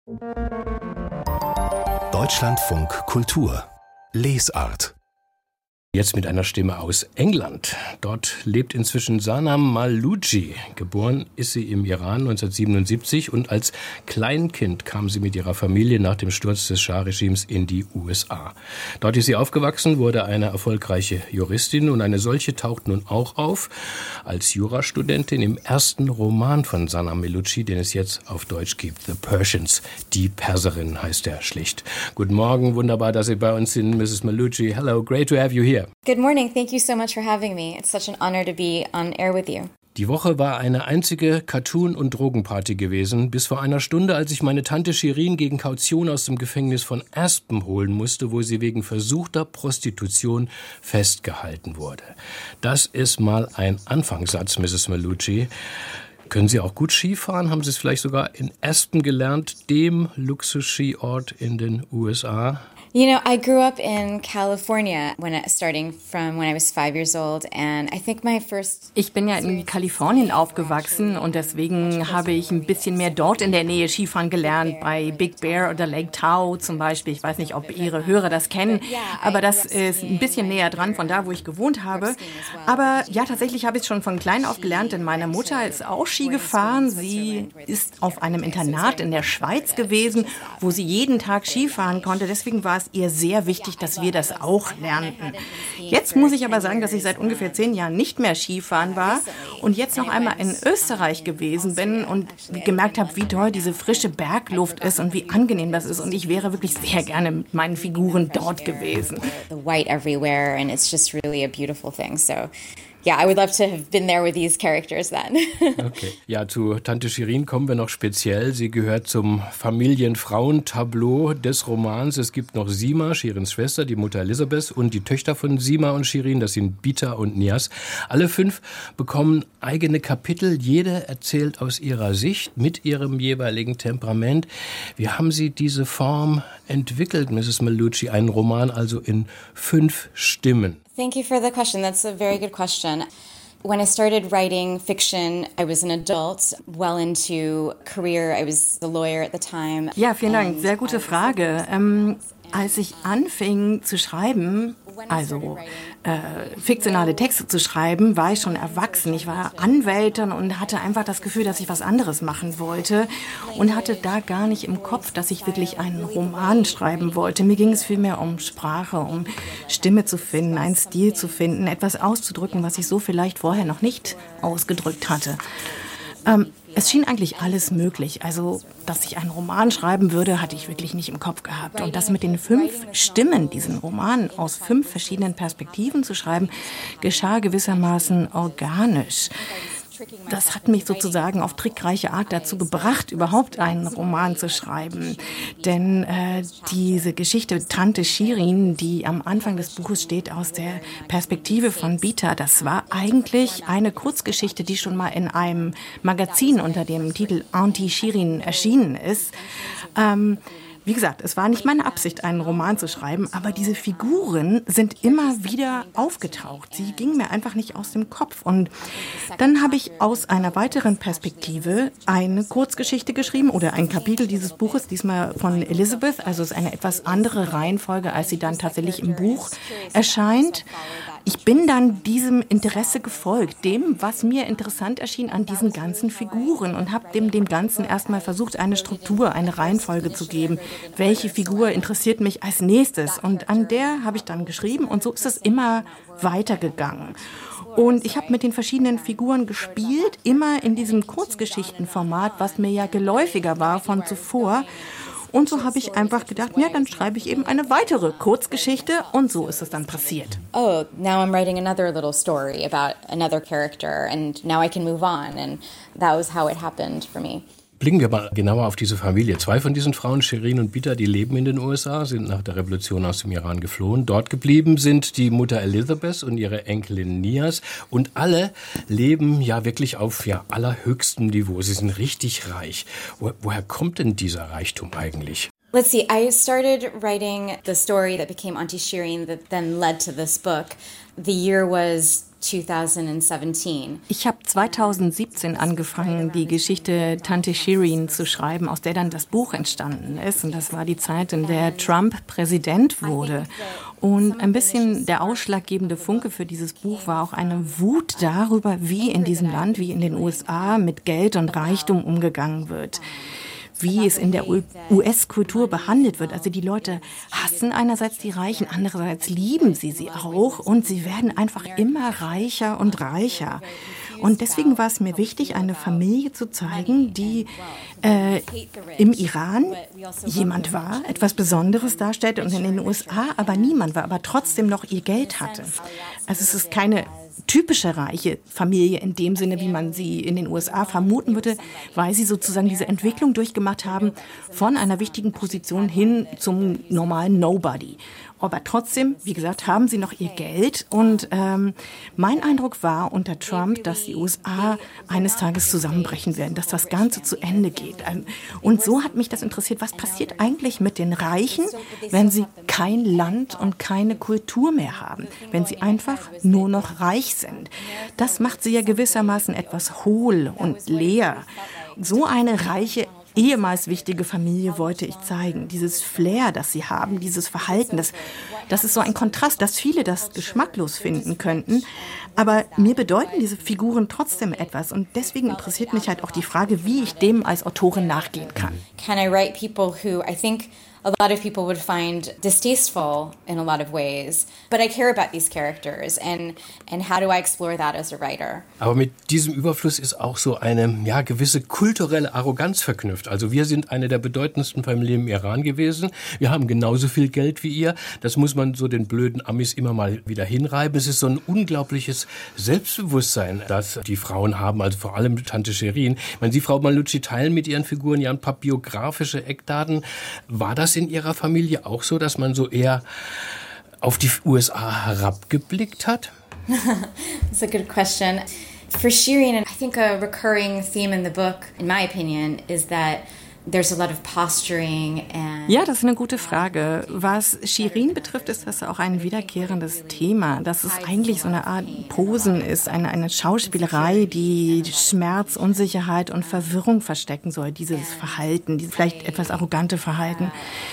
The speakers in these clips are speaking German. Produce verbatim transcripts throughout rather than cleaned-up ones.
Deutschlandfunk Kultur Lesart. Jetzt mit einer Stimme aus England. Dort lebt inzwischen Sanam Maaloodji. Geboren ist sie im Iran neunzehnhundertsiebenundsiebzig und als Kleinkind kam sie mit ihrer Familie nach dem Sturz des Schah-Regimes in die U S A. Dort ist sie aufgewachsen, wurde eine erfolgreiche Juristin und eine solche taucht nun auch auf als Jurastudentin im ersten Roman von Sanam Maaloodji, den es jetzt auf Deutsch gibt, The Persians. Die Perserin heißt er schlicht. Guten Morgen, wunderbar, dass Sie bei uns sind, Misses Maaloodji. Hello, great to have you here. Good morning. Thank you so much for having me. It's such an honor to be on air with you. Die Woche war eine einzige Cartoon- und Drogenparty gewesen, bis vor einer Stunde, als ich meine Tante Shirin gegen Kaution aus dem Gefängnis von Aspen holen musste, wo sie wegen versuchter Prostitution festgehalten wurde. Das ist mal ein Anfangssatz, Misses Maaloodji. Können Sie auch gut Skifahren? Haben Sie es vielleicht sogar in Aspen gelernt, dem Luxus-Skiort in den U S A? You know, I grew up in California, when I, starting from when I was five years old, and I think my first... Ich bin ja in Kalifornien aufgewachsen und deswegen habe ich ein bisschen mehr dort in der Nähe Skifahren gelernt, bei Big Bear oder Lake Tahoe zum Beispiel. Ich weiß nicht, ob Ihre Hörer das kennen, aber das ist ein bisschen näher dran von da, wo ich gewohnt habe. Aber ja, tatsächlich habe ich es schon von klein auf gelernt, denn meine Mutter ist auch Ski gefahren. Sie ist auf einem Internat in der Schweiz gewesen, wo sie jeden Tag Skifahren konnte. Deswegen war es ihr sehr wichtig, dass wir das auch lernten. Jetzt muss ich aber sagen, dass ich seit ungefähr zehn Jahren nicht mehr Skifahren war und jetzt noch einmal in Österreich gewesen bin und gemerkt habe, wie toll diese frische Bergluft ist und wie angenehm das ist. Und ich wäre wirklich sehr gerne mit meinen Figuren dort gewesen. The white everywhere and it's just really a beautiful thing. So yeah, I would love to have been there with these characters then. Okay. Ja, zu Tante Shirin kommen wir noch speziell. Sie gehört zum Familienfrauentableau des Romans. Es gibt noch Sima, Shirins Schwester, die Mutter Elisabeth und die Töchter von Sima und Shirin, das sind Bita und Niaz. Alle fünf bekommen eigene Kapitel. Jede erzählt aus ihrer Sicht mit ihrem jeweiligen Temperament. Wie haben Sie diese Form entwickelt, Misses Maaloodji? Einen Roman also in fünf Stimmen. Thank you for the question. That's a very good question. When I started writing fiction, I was an adult, well into career. I was a lawyer at the time. Ja, vielen Dank. Sehr gute Frage. Ähm, als ich anfing zu schreiben, also äh, fiktionale Texte zu schreiben, war ich schon erwachsen. Ich war Anwältin und hatte einfach das Gefühl, dass ich was anderes machen wollte und hatte da gar nicht im Kopf, dass ich wirklich einen Roman schreiben wollte. Mir ging es vielmehr um Sprache, um Stimme zu finden, einen Stil zu finden, etwas auszudrücken, was ich so vielleicht vorher noch nicht ausgedrückt hatte. Ähm, es schien eigentlich alles möglich. Also, dass ich einen Roman schreiben würde, hatte ich wirklich nicht im Kopf gehabt. Und das mit den fünf Stimmen, diesen Roman aus fünf verschiedenen Perspektiven zu schreiben, geschah gewissermaßen organisch. Das hat mich sozusagen auf trickreiche Art dazu gebracht, überhaupt einen Roman zu schreiben. Denn äh, diese Geschichte Tante Shirin, die am Anfang des Buches steht, aus der Perspektive von Bita, das war eigentlich eine Kurzgeschichte, die schon mal in einem Magazin unter dem Titel Auntie Shirin erschienen ist. Ähm, Wie gesagt, es war nicht meine Absicht, einen Roman zu schreiben, aber diese Figuren sind immer wieder aufgetaucht. Sie gingen mir einfach nicht aus dem Kopf. Und dann habe ich aus einer weiteren Perspektive eine Kurzgeschichte geschrieben oder ein Kapitel dieses Buches, diesmal von Elizabeth. Also es ist eine etwas andere Reihenfolge, als sie dann tatsächlich im Buch erscheint. Ich bin dann diesem Interesse gefolgt, dem, was mir interessant erschien an diesen ganzen Figuren und habe dem, dem Ganzen erstmal versucht, eine Struktur, eine Reihenfolge zu geben. Welche Figur interessiert mich als nächstes? Und an der habe ich dann geschrieben und so ist es immer weitergegangen. Und ich habe mit den verschiedenen Figuren gespielt, immer in diesem Kurzgeschichtenformat, was mir ja geläufiger war von zuvor. Und so habe ich einfach gedacht, ja, dann schreibe ich eben eine weitere Kurzgeschichte und so ist es dann passiert. Oh, now I'm writing another little story about another character and now I can move on and that was how it happened for me. Blicken wir mal genauer auf diese Familie. Zwei von diesen Frauen, Shirin und Bita, die leben in den U S A, sind nach der Revolution aus dem Iran geflohen. Dort geblieben sind die Mutter Elisabeth und ihre Enkelin Niaz. Und alle leben ja wirklich auf ja, allerhöchstem Niveau. Sie sind richtig reich. Wo, woher kommt denn dieser Reichtum eigentlich? Let's see, I started writing the story that became Auntie Shireen that then led to this book. The year was twenty seventeen. Ich habe zweitausendsiebzehn angefangen, die Geschichte Tante Shireen zu schreiben, aus der dann das Buch entstanden ist. Und das war die Zeit, in der Trump Präsident wurde. Und ein bisschen der ausschlaggebende Funke für dieses Buch war auch eine Wut darüber, wie in diesem Land, wie in den U S A mit Geld und Reichtum umgegangen wird. Wie es in der U S-Kultur behandelt wird. Also die Leute hassen einerseits die Reichen, andererseits lieben sie sie auch und sie werden einfach immer reicher und reicher. Und deswegen war es mir wichtig, eine Familie zu zeigen, die äh, im Iran jemand war, etwas Besonderes darstellte und in den U S A aber niemand war, aber trotzdem noch ihr Geld hatte. Also es ist keine typische reiche Familie in dem Sinne, wie man sie in den U S A vermuten würde, weil sie sozusagen diese Entwicklung durchgemacht haben von einer wichtigen Position hin zum normalen Nobody. Aber trotzdem, wie gesagt, haben sie noch ihr Geld. Und ähm, mein Eindruck war unter Trump, dass die U S A eines Tages zusammenbrechen werden, dass das Ganze zu Ende geht. Und so hat mich das interessiert, was passiert eigentlich mit den Reichen, wenn sie kein Land und keine Kultur mehr haben, wenn sie einfach nur noch reich sind. Das macht sie ja gewissermaßen etwas hohl und leer. So eine reiche ehemals wichtige Familie wollte ich zeigen. Dieses Flair, das sie haben, dieses Verhalten, das, das ist so ein Kontrast, dass viele das geschmacklos finden könnten. Aber mir bedeuten diese Figuren trotzdem etwas. Und deswegen interessiert mich halt auch die Frage, wie ich dem als Autorin nachgehen kann. Can I write people who I think a lot of people would find distasteful in a lot of ways, but I care about these characters and and how do I explore that as a writer? Aber mit diesem Überfluss ist auch so eine ja gewisse kulturelle Arroganz verknüpft. Also wir sind eine der bedeutendsten Familien im Iran gewesen. Wir haben genauso viel Geld wie ihr. Das muss man so den blöden Amis immer mal wieder hinreiben. Es ist so ein unglaubliches Selbstbewusstsein, das die Frauen haben, also vor allem Tante Shireen. Ich meine, Sie, Frau Mallucci, teilen mit Ihren Figuren ja ein paar biografische Eckdaten. War das in Ihrer Familie auch so, dass man so eher auf die U S A herabgeblickt hat? That's a good question. For Shireen, I think a recurring theme in the book, in my opinion, is that there's a lot of posturing and ja, das ist eine gute Frage. Was Shireen betrifft, ist das auch ein wiederkehrendes Thema, dass es eigentlich so eine Art Posen ist, eine, eine Schauspielerei, die Schmerz, Unsicherheit und Verwirrung verstecken soll, dieses Verhalten, dieses vielleicht etwas arrogante Verhalten.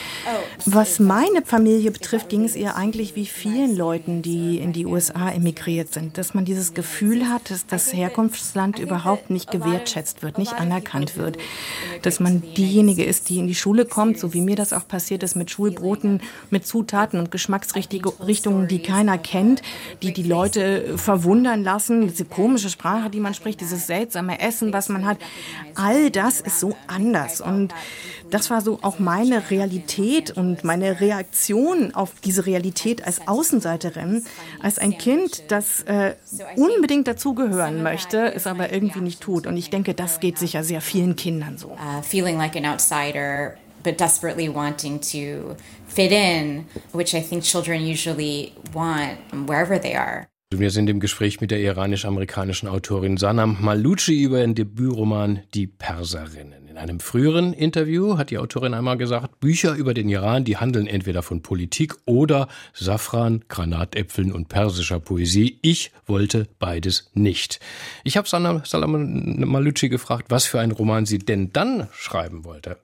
Was meine Familie betrifft, ging es ihr eigentlich wie vielen Leuten, die in die U S A emigriert sind, dass man dieses Gefühl hat, dass das Herkunftsland überhaupt nicht gewertschätzt wird, nicht anerkannt wird, dass man diejenige ist, die in die Schule kommt, so wie mir das auch passiert ist mit Schulbroten, mit Zutaten und Geschmacksrichtungen, die keiner kennt, die die Leute verwundern lassen, diese komische Sprache, die man spricht, dieses seltsame Essen, was man hat, all das ist so anders und das war so auch meine Realität und meine Reaktion auf diese Realität als Außenseiterin, als ein Kind, das äh, unbedingt dazugehören möchte, es aber irgendwie nicht tut. Und ich denke, das geht sicher sehr vielen Kindern so. Uh, feeling like an outsider, but desperately wanting to fit in, which I think children usually want wherever they are. Wir sind im Gespräch mit der iranisch-amerikanischen Autorin Sanam Mallucci über ihren Debütroman Die Perserinnen. In einem früheren Interview hat die Autorin einmal gesagt, Bücher über den Iran, die handeln entweder von Politik oder Safran, Granatäpfeln und persischer Poesie. Ich wollte beides nicht. Ich habe Sanam Mallucci gefragt, was für einen Roman sie denn dann schreiben wollte.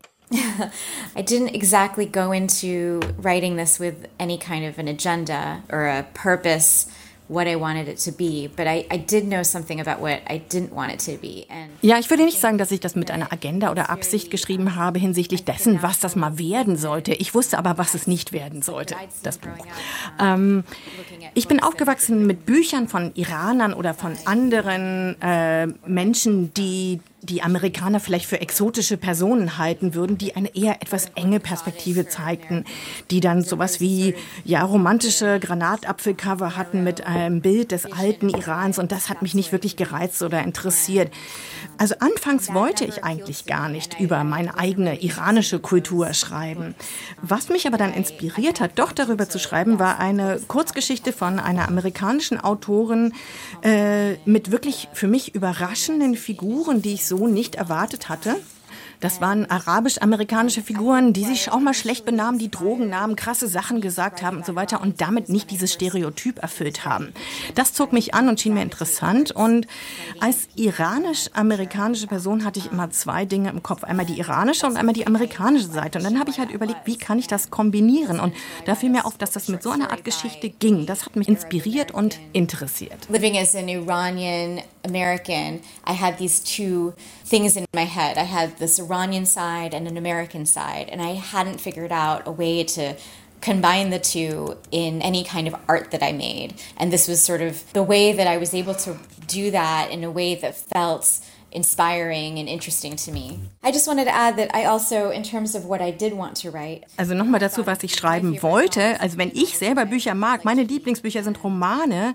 I didn't exactly go into writing this with any kind of an agenda or a purpose. What I wanted it to be, but I, I did know something about what I didn't want it to be. And ja, ich würde nicht sagen, dass ich das mit einer Agenda oder Absicht geschrieben habe hinsichtlich dessen, was das mal werden sollte. Ich wusste aber, was es nicht werden sollte, das Buch. Ähm, ich bin aufgewachsen mit Büchern von Iranern oder von anderen äh, Menschen, die die Amerikaner vielleicht für exotische Personen halten würden, die eine eher etwas enge Perspektive zeigten, die dann sowas wie ja romantische Granatapfelcover hatten mit einem Bild des alten Irans und das hat mich nicht wirklich gereizt oder interessiert. Also anfangs wollte ich eigentlich gar nicht über meine eigene iranische Kultur schreiben. Was mich aber dann inspiriert hat, doch darüber zu schreiben, war eine Kurzgeschichte von einer amerikanischen Autorin äh, mit wirklich für mich überraschenden Figuren, die ich so nicht erwartet hatte. Das waren arabisch-amerikanische Figuren, die sich auch mal schlecht benahmen, die Drogen nahmen, krasse Sachen gesagt haben und so weiter und damit nicht dieses Stereotyp erfüllt haben. Das zog mich an und schien mir interessant. Und als iranisch-amerikanische Person hatte ich immer zwei Dinge im Kopf. Einmal die iranische und einmal die amerikanische Seite. Und dann habe ich halt überlegt, wie kann ich das kombinieren? Und da fiel mir auf, dass das mit so einer Art Geschichte ging. Das hat mich inspiriert und interessiert. Living as an Iranian American, I had these two things in my head. I had this Iranian side and an American side, and I hadn't figured out a way to combine the two in any kind of art that I made. And this was sort of the way that I was able to do that in a way that felt inspiring and interesting to me. I just wanted to add that I also, in terms of what I did want to write. Also nochmal dazu, was ich schreiben wollte. Also wenn ich selber Bücher mag, meine Lieblingsbücher sind Romane,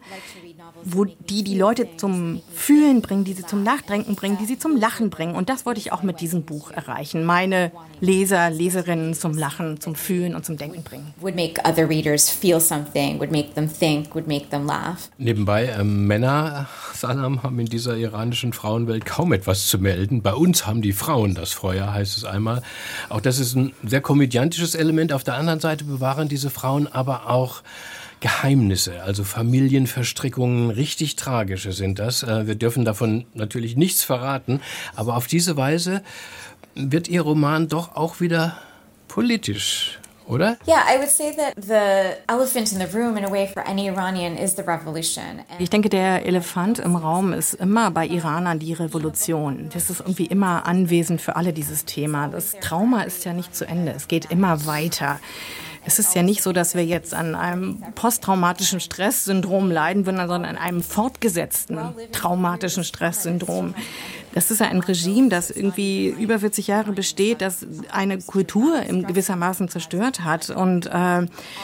wo die die Leute zum Fühlen bringen, die sie zum Nachdenken bringen, die sie zum Lachen bringen. Und das wollte ich auch mit diesem Buch erreichen. Meine Leser, Leserinnen zum Lachen, zum Fühlen und zum Denken bringen. Would make other readers feel something, would make them think, would make them laugh. Nebenbei, äh, Männer, Sanam, haben in dieser iranischen Frauenwelt kaum etwas zu melden. Bei uns haben die Frauen das Feuer, heißt es einmal. Auch das ist ein sehr komödiantisches Element. Auf der anderen Seite bewahren diese Frauen aber auch Geheimnisse, also Familienverstrickungen, richtig tragische sind das. Wir dürfen davon natürlich nichts verraten, aber auf diese Weise wird Ihr Roman doch auch wieder politisch, oder? Yeah, I would say that the elephant in the room in a way for any Iranian is the revolution. Ich denke, der Elefant im Raum ist immer bei Iranern die Revolution. Das ist irgendwie immer anwesend für alle, dieses Thema. Das Trauma ist ja nicht zu Ende, es geht immer weiter. Es ist ja nicht so, dass wir jetzt an einem posttraumatischen Stresssyndrom leiden würden, sondern an einem fortgesetzten traumatischen Stresssyndrom. Das ist ja ein Regime, das irgendwie über vierzig Jahre besteht, das eine Kultur in gewissermaßen zerstört hat. Und äh,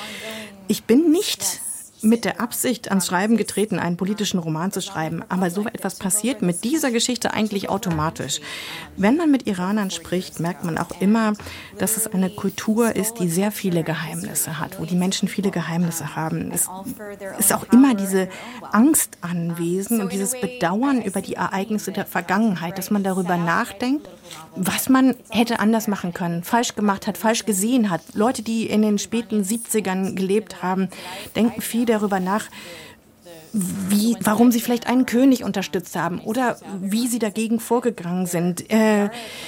ich bin nicht mit der Absicht ans Schreiben getreten, einen politischen Roman zu schreiben. Aber so etwas passiert mit dieser Geschichte eigentlich automatisch. Wenn man mit Iranern spricht, merkt man auch immer, dass es eine Kultur ist, die sehr viele Geheimnisse hat, wo die Menschen viele Geheimnisse haben. Es ist auch immer diese Angst anwesend und dieses Bedauern über die Ereignisse der Vergangenheit, dass man darüber nachdenkt, was man hätte anders machen können, falsch gemacht hat, falsch gesehen hat. Leute, die in den späten siebzigern gelebt haben, denken viel darüber nach, wie, warum sie vielleicht einen König unterstützt haben oder wie sie dagegen vorgegangen sind. Äh,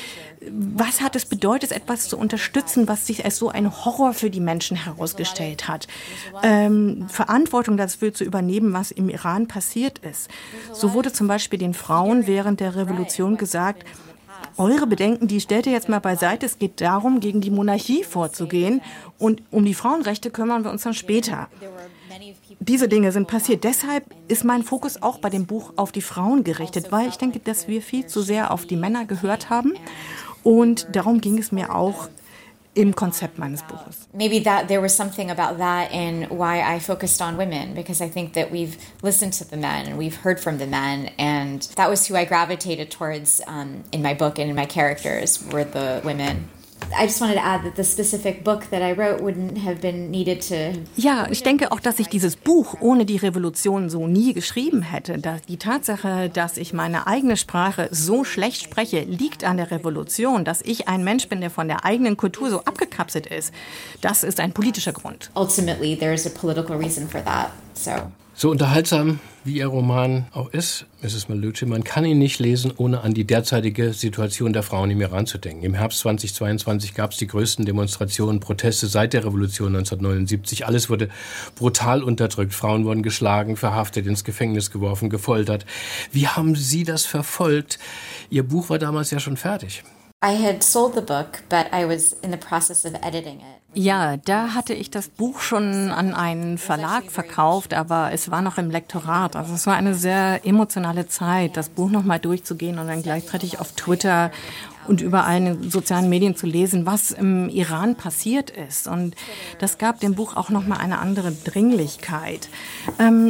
was hat es bedeutet, etwas zu unterstützen, was sich als so ein Horror für die Menschen herausgestellt hat? Ähm, Verantwortung dafür zu übernehmen, was im Iran passiert ist. So wurde zum Beispiel den Frauen während der Revolution gesagt, eure Bedenken, die stellt ihr jetzt mal beiseite. Es geht darum, gegen die Monarchie vorzugehen. Und um die Frauenrechte kümmern wir uns dann später. Diese Dinge sind passiert. Deshalb ist mein Fokus auch bei dem Buch auf die Frauen gerichtet, weil ich denke, dass wir viel zu sehr auf die Männer gehört haben. Und darum ging es mir auch im Konzept meines Buches. Maybe that there was something about that in why I focused on women, because I think that we've listened to the men and we've heard from the men, and that was who I gravitated towards um, in my book and in my characters were the women. I just wanted to add that the specific book that I wrote wouldn't have been needed to. Ja, ich denke auch, dass ich dieses Buch ohne die Revolution so nie geschrieben hätte. Die Tatsache, dass ich meine eigene Sprache so schlecht spreche, liegt an der Revolution. Dass ich ein Mensch bin, der von der eigenen Kultur so abgekapselt ist, das ist ein politischer Grund. Ultimately, there is a political reason for that. So. So unterhaltsam wie Ihr Roman auch ist, Misses Mallucci, man kann ihn nicht lesen, ohne an die derzeitige Situation der Frauen im Iran zu denken. Im Herbst zweitausendzweiundzwanzig gab es die größten Demonstrationen, Proteste seit der Revolution neunzehnhundertneunundsiebzig. Alles wurde brutal unterdrückt. Frauen wurden geschlagen, verhaftet, ins Gefängnis geworfen, gefoltert. Wie haben Sie das verfolgt? Ihr Buch war damals ja schon fertig. I had sold the book, but I was in the process of editing it. Ja, da hatte ich das Buch schon an einen Verlag verkauft, aber es war noch im Lektorat. Also es war eine sehr emotionale Zeit, das Buch nochmal durchzugehen und dann gleichzeitig auf Twitter und überall in den sozialen Medien zu lesen, was im Iran passiert ist. Und das gab dem Buch auch nochmal eine andere Dringlichkeit. Ähm,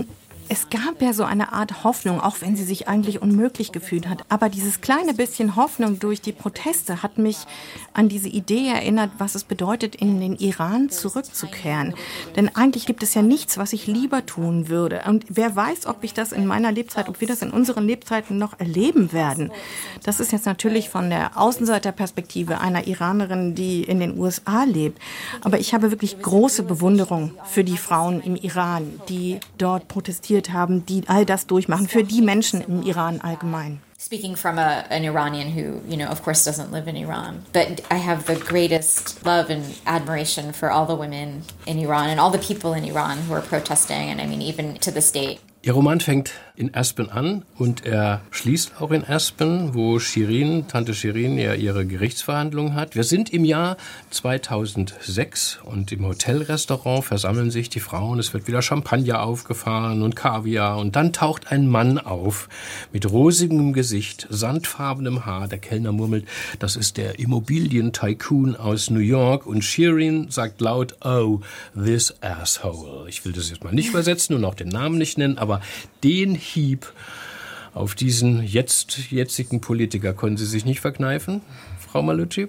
es gab ja so eine Art Hoffnung, auch wenn sie sich eigentlich unmöglich gefühlt hat. Aber dieses kleine bisschen Hoffnung durch die Proteste hat mich an diese Idee erinnert, was es bedeutet, in den Iran zurückzukehren. Denn eigentlich gibt es ja nichts, was ich lieber tun würde. Und wer weiß, ob ich das in meiner Lebzeit, ob wir das in unseren Lebzeiten noch erleben werden. Das ist jetzt natürlich von der Außenseiterperspektive einer Iranerin, die in den U S A lebt. Aber ich habe wirklich große Bewunderung für die Frauen im Iran, die dort protestiert haben, die all das durchmachen, für die Menschen im Iran allgemein. Speaking from a, an Iranian who, you know, of course doesn't live in Iran, but I have the greatest love and admiration for all the women in Iran and all the people in Iran who are protesting, and I mean even to this date. Ihr Roman fängt in Aspen an und er schließt auch in Aspen, wo Shirin, Tante Shirin, ja ihre Gerichtsverhandlung hat. Wir sind im Jahr zweitausendsechs und im Hotelrestaurant versammeln sich die Frauen. Es wird wieder Champagner aufgefahren und Kaviar. Und dann taucht ein Mann auf mit rosigem Gesicht, sandfarbenem Haar. Der Kellner murmelt, das ist der Immobilien-Tycoon aus New York. Und Shirin sagt laut, oh, this asshole. Ich will das jetzt mal nicht übersetzen und auch den Namen nicht nennen, aber den Hieb auf diesen jetzt, jetzigen Politiker konnten Sie sich nicht verkneifen, Frau Mallucci?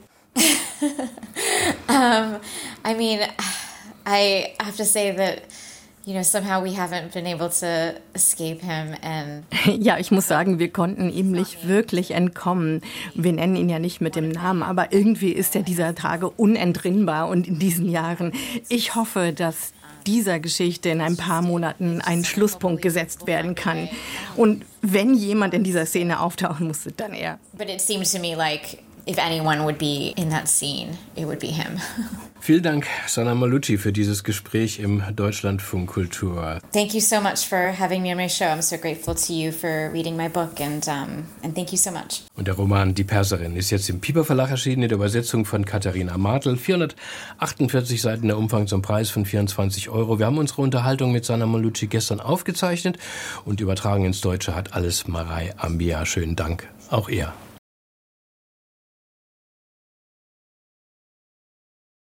um, I mean, I have to say that, you know, somehow we haven't been able to escape him and ja, ich muss sagen, wir konnten ihm nicht wirklich entkommen. Wir nennen ihn ja nicht mit dem Namen, aber irgendwie ist er dieser Tage unentrinnbar und in diesen Jahren. Ich hoffe, dass dieser Geschichte in ein paar Monaten ein Schlusspunkt gesetzt werden kann. Und wenn jemand in dieser Szene auftauchen musste, dann er. But it seems to me like if anyone would be in that scene, it would be him. Vielen Dank, Sanam Mallucci, für dieses Gespräch im Deutschlandfunk Kultur. Thank you so much for having me on my show. I'm so grateful to you for reading my book and um, and thank you so much. Und der Roman Die Perserin ist jetzt im Piper Verlag erschienen in der Übersetzung von Katharina Martel. vierhundertachtundvierzig Seiten, der Umfang zum Preis von vierundzwanzig Euro. Wir haben unsere Unterhaltung mit Sanam Mallucci gestern aufgezeichnet und übertragen ins Deutsche hat alles Marei Ambia. Schönen Dank, auch ihr.